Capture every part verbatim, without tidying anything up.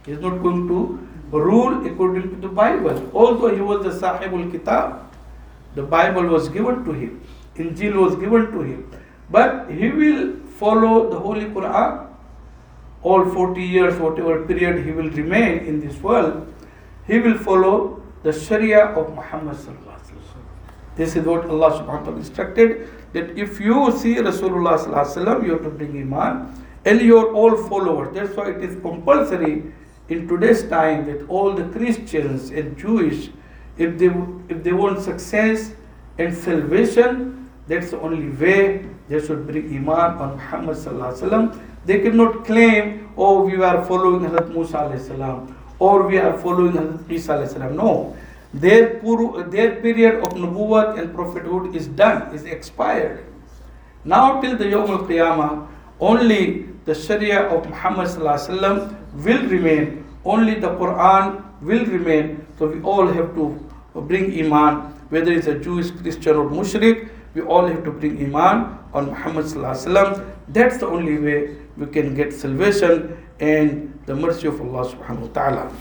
He is not going to rule according to the Bible. Although he was the Sahibul Kitab, the Bible was given to him, Injil was given to him. But he will follow the Holy Quran. All forty years, whatever period he will remain in this world, he will follow the Sharia of Muhammad sallallahu alaihi wasallam. This is what Allah subhanahu wa ta'ala instructed, that if you see Rasulullah sallallahu alaihi wasallam, you have to bring Iman, and you are all followers. That's why it is compulsory in today's time that all the Christians and Jewish, if they if they want success and salvation, that's the only way they should bring Iman on Muhammad sallallahu alaihi wasallam. They cannot claim, oh, we are following Hazrat Musa alayhi salam, or we are following Hazrat Isa alayhi salam. No, their puru, their period of nubuwwat and prophethood is done, is expired. Now till the Yawm al-Qiyamah, only the Sharia of Muhammad sallallahu alaihi wasallam will remain. Only the Quran will remain. So we all have to bring Iman, whether it's a Jewish, Christian or Mushrik. We all have to bring Iman on Muhammad sallallahu alaihi wasallam. That's the only way we can get salvation and the mercy of Allah subhanahu wa ta'ala.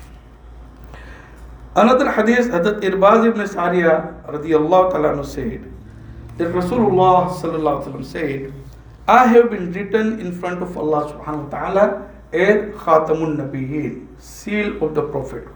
Another hadith, Hazrat Irbaz ibn Sariya radiyallahu ta'ala said that Rasulullah sallallahu alaihi wasallam said, I have been written in front of Allah subhanahu wa ta'ala as Khatamun Nabiyyin, seal of the Prophet.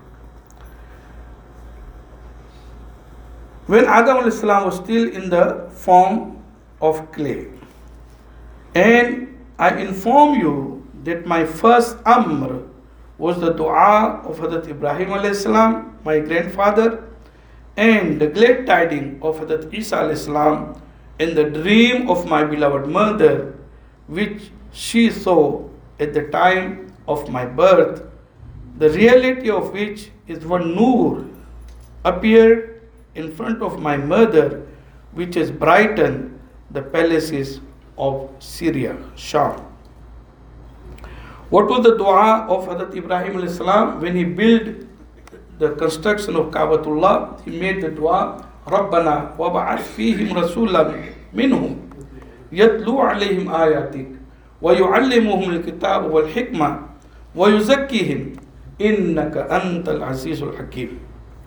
When Adam alayhi salam was still in the form of clay, and I inform you that my first amr was the dua of Hazrat Ibrahim alayhi salam, my grandfather, and the glad tidings of Hazrat Isa alayhi salam, and the dream of my beloved mother, which she saw at the time of my birth, the reality of which is one nur appeared in front of my mother, which has brightened the palaces of Syria, Sham. What was the dua of Hazrat Ibrahim alayhi salam when he built the construction of Kaabatullah? He made the dua, Rabbana wa ba'ath fihim rasulan minhum yatlu alayhim ayatik wa yu'allimuhum al-kitab wal hikmah wa yuzakkihim innaka antal azizul hakim.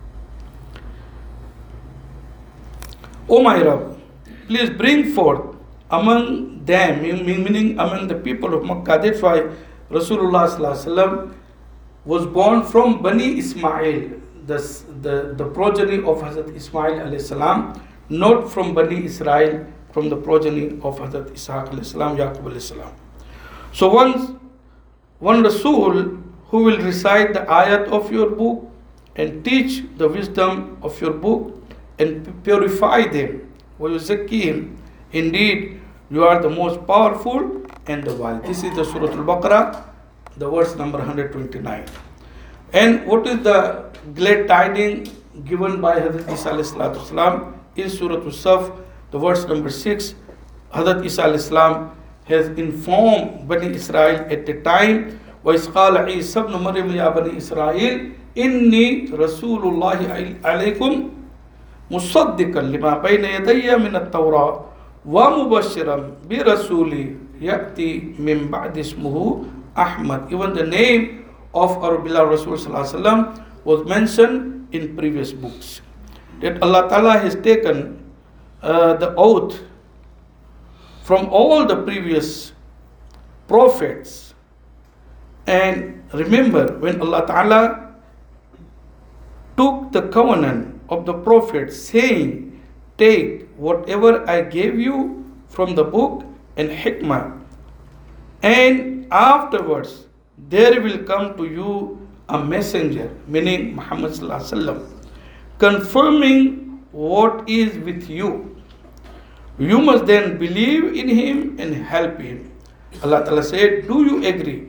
O my Rabb, please bring forth among them, meaning among the people of Makkah. That's why Rasulullah sallallahu alaihi wasallam was born from Bani Ismail, the, the, the progeny of Hazrat Ismail alayhi salam, not from Bani Israel, from the progeny of Hazrat Ishaq alayhi salam, Yaqub alayhi salam. So once one Rasul who will recite the ayat of your book and teach the wisdom of your book and purify them, وَيُزَكِّيهِمْ, indeed you are the most powerful and the wise. This is the Surah Al-Baqarah, the verse number one hundred twenty-nine. And what is the glad tidings given by Hazrat Isa alayhi salatu salam in Surah Al-Saf, the verse number six? Hazrat Isa alayhi salam has informed Bani Israel at the time, وَإِذْ قَالَ عِيسَى ابْنُ مَرْيَمَ يَا بَنِي إِسْرَائِيلَ إِنِّي رَسُولُ اللَّهِ عَلَيْكُمْ مُصَدِّقًا لِمَا بَيْنَ يَدَيَّ مِنَ التَّوْرَاةِ وَمُبَشِّرًا بِرَسُولٍ يَأْتِي مِنْ بَعْدِ اسْمُهُ Ahmad. Even the name of our beloved Rasul sallallahu alaihi wasallam was mentioned in previous books. That Allah Ta'ala has taken uh, the oath from all the previous prophets. And remember, when Allah Ta'ala took the covenant of the prophets, saying, take whatever I gave you from the book and hikmah, and afterwards there will come to you a messenger, meaning Muhammad sallallahu alaihi wasallam, confirming what is with you. You must then believe in him and help him. Allah Ta'ala said, do you agree?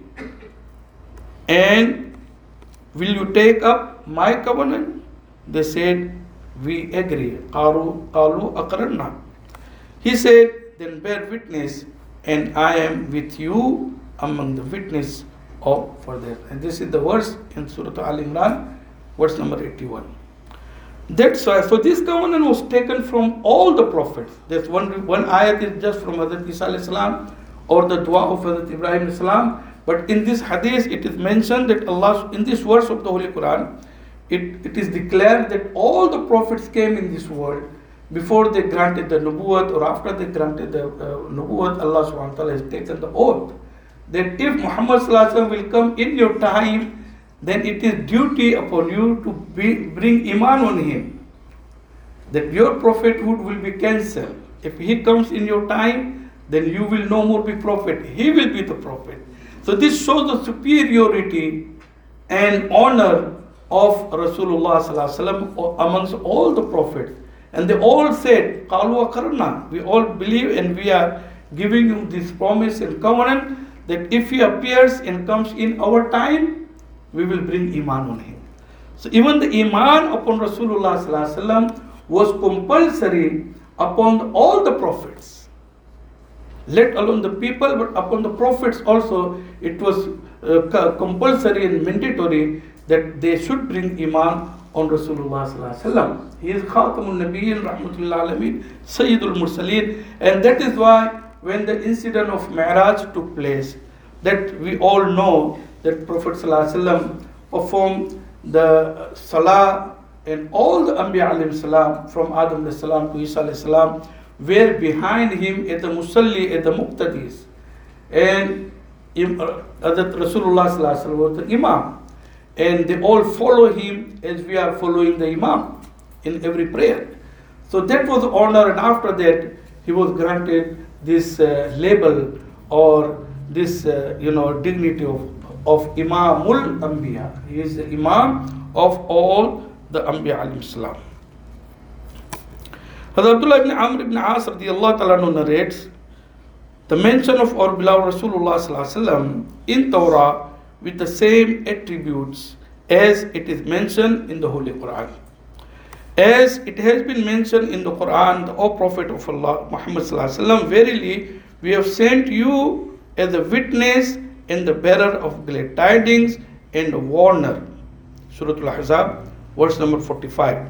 And will you take up my covenant? They said, we agree. Qalu qalu aqrarna. He said, then bear witness, and I am with you among the witness of for that. And this is the verse in Surah Al-Imran, verse number eighty-one. That's why, so this covenant was taken from all the prophets. There's one one ayat is just from Hazrat Isa alayhi salam, or the dua of Hazrat Ibrahim alayhi salam, But in this hadith, it is mentioned that Allah, in this verse of the Holy Quran, it, it is declared that all the prophets came in this world before they granted the nubuwwat or after they granted the uh, nubuwwat. Allah subhanahu wa ta'ala has taken the oath that if Muhammad sallallahu alaihi wasallam will come in your time, then it is duty upon you to be, bring iman on him. That your prophethood will be cancelled. If he comes in your time, then you will no more be prophet. He will be the prophet. So this shows the superiority and honor of Rasulullah sallallahu alaihi wasallam amongst all the prophets. And they all said, "Qalu akarna." We all believe and we are giving you this promise and covenant that if he appears and comes in our time, we will bring iman on him. So even the iman upon Rasulullah sallallahu alaihi wasallam was compulsory upon all the prophets. Let alone the people, but upon the prophets also it was uh, compulsory and mandatory that they should bring iman on Rasulullah sallallahu alaihi wasallam. He is Khatamun Nabiyyin Rahmatullah Alameen, Sayyidul Mursaleen, and that is why when the incident of Mi'raj took place, that we all know that Prophet sallallahu alaihi wasallam performed the salah and all the Anbiya alayhi salam from Adam alayhi salam to Isa alayhi salam were behind him at the Musalli, at the Muqtadis, and Hazrat Rasulullah sallallahu alaihi wasallam was the Imam. And they all follow him as we are following the Imam in every prayer. So that was honor, and after that he was granted this uh, label or this uh, you know dignity of, of Imamul Anbiya. He is the Imam of all the Anbiya alayhi salam. Hazrat Abdullah ibn Amr ibn As radiyallahu ta'ala anhu narrates the mention of our beloved Rasulullah sallallahu alaihi wasallam in Torah with the same attributes as it is mentioned in the Holy Quran. As it has been mentioned in the Quran, the O Prophet of Allah, Muhammad sallallahu alaihi wasallam, verily we have sent you as a witness and the bearer of glad tidings and a warner. Surah Al-Ahzab, verse number forty-five.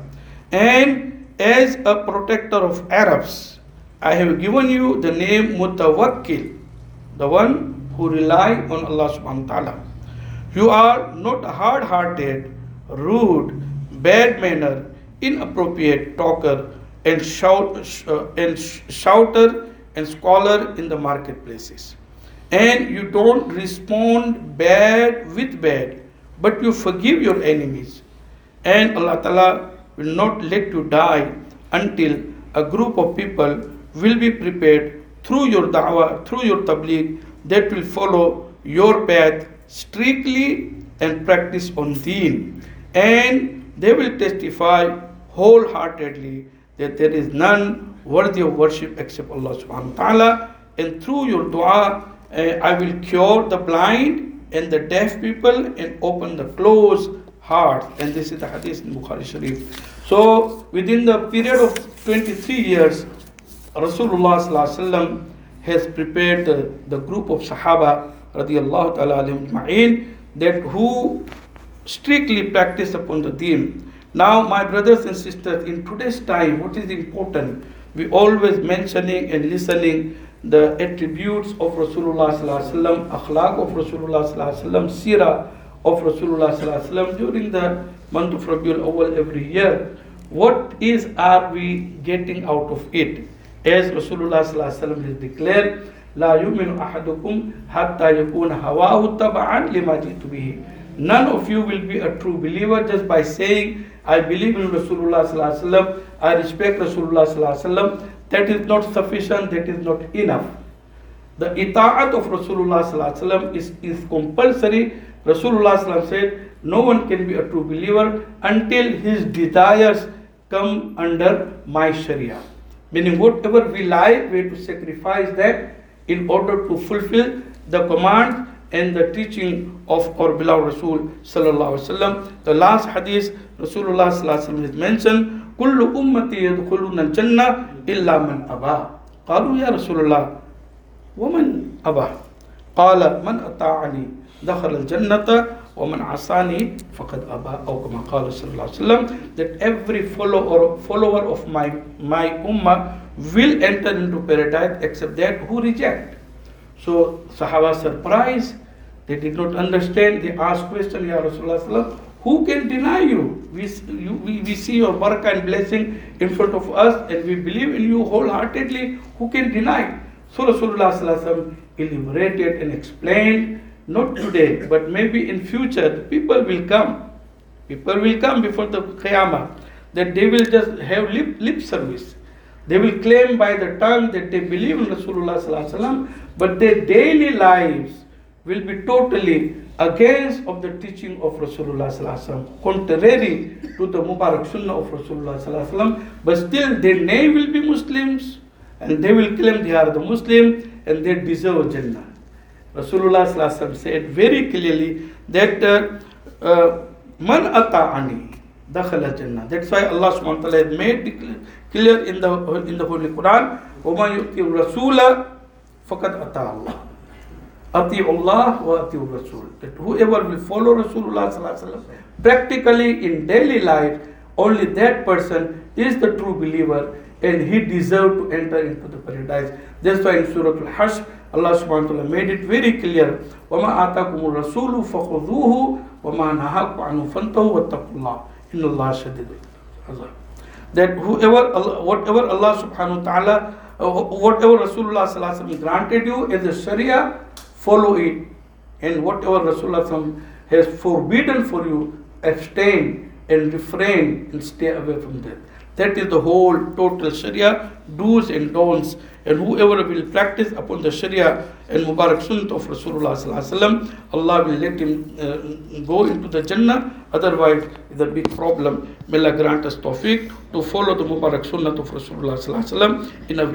And as a protector of Arabs, I have given you the name Mutawakkil, the one who rely on Allah subhanahu wa ta'ala. You are not hard-hearted, rude, bad-mannered, inappropriate talker, and shout uh, and shouter and scholar in the marketplaces. And you don't respond bad with bad, but you forgive your enemies. And Allah Ta'ala will not let you die until a group of people will be prepared through your da'wah, through your tabligh, that will follow your path strictly and practice on deen. And they will testify wholeheartedly that there is none worthy of worship except Allah subhanahu wa ta'ala. And through your dua, uh, I will cure the blind and the deaf people and open the closed heart. And this is the hadith in Bukhari Sharif. So within the period of twenty-three years, Rasulullah sallallahu alaihi wasallam has prepared the, the group of Sahaba radiyallahu ta'ala alayhim ajma'in, that who strictly practice upon the deen. Now, my brothers and sisters, in today's time, what is important? We always mentioning and listening the attributes of Rasulullah sallallahu alaihi wasallam, akhlaq of Rasulullah sallallahu alaihi wasallam, sirah of Rasulullah sallallahu alaihi wasallam during the month of Rabiul Awwal every year. What is are we getting out of it? As Rasulullah sallallahu alaihi wasallam has declared, لا يؤمن أحدكم حتى يكون هواه تبعا لما جئت به. None of you will be a true believer just by saying, I believe in Rasulullah sallallahu alaihi wasallam, I respect Rasulullah sallallahu alaihi wasallam. That is not sufficient, that is not enough. The ita'at of Rasulullah sallallahu alaihi wasallam is, is compulsory. Rasulullah sallallahu alaihi wasallam said, no one can be a true believer until his desires come under my Sharia. Meaning whatever we like, we have to sacrifice that in order to fulfill the command and the teaching of our beloved Rasul sallallahu alaihi wasallam. The last hadith, Rasulullah sallallahu alaihi wasallam is mentioned, كل أمتي يدخلون الجنة إلا من أبى. قالوا يا رسول الله ومن أبى؟ قال من أطاعني دخل الجنة ومن عصاني فقد أبى أو كما قال صلى الله عليه وسلم. That every follower follower of my my ummah will enter into paradise except that who reject. So Sahaba surprised They did not understand. They asked question, Ya Rasulullah, who can deny you? We, you, we, we see your barakah and blessing in front of us and we believe in you wholeheartedly. Who can deny? So Rasulullah elaborated and explained, not today, but maybe in future, people will come. People will come before the Qiyamah, that they will just have lip, lip service. They will claim by the tongue that they believe in Rasulullah, but their daily lives will be totally against of the teaching of Rasulullah, contrary to the Mubarak Sunnah of Rasulullah, but still their name will be Muslims and they will claim they are the Muslim and they deserve Jannah. Rasulullah said very clearly that uh, uh, Man ata'ani dakhala Jannah. That's why Allah subhanahu wa ta'ala had made clear in the in the Holy Quran, وَمَا يُؤْتِي الرَّسُولَ فَقَدْ أَتَى اللَّهِ Ati'u Allah wa ati'u Rasul. That whoever will follow Rasulullah practically in daily life, only that person is the true believer and he deserves to enter into the paradise. That's why in Surah Al-Hashr, Allah subhanahu wa ta'ala made it very clear. وَمَا آتَاكُمُ الرَّسُولُ فَخُذُوهُ وَمَا نَهَاكُمْ عَنْهُ فَانْتَهُوا وَاتَّقُوا اللَّهَ إِنَّ اللَّهَ شَدِيدُ الْعِقَابِ. That whoever, whatever Allah subhanahu wa ta'ala, uh, whatever Rasulullah granted you as a Sharia, follow it. And whatever Rasulullah has forbidden for you, abstain and refrain and stay away from that. That is the whole total Sharia, do's and don'ts. And whoever will practice upon the Sharia and Mubarak Sunnah of Rasulullah, Allah will let him uh, go into the Jannah. Otherwise, it's a big problem. May Allah grant us tawfiq to follow the Mubarak Sunnah of Rasulullah in a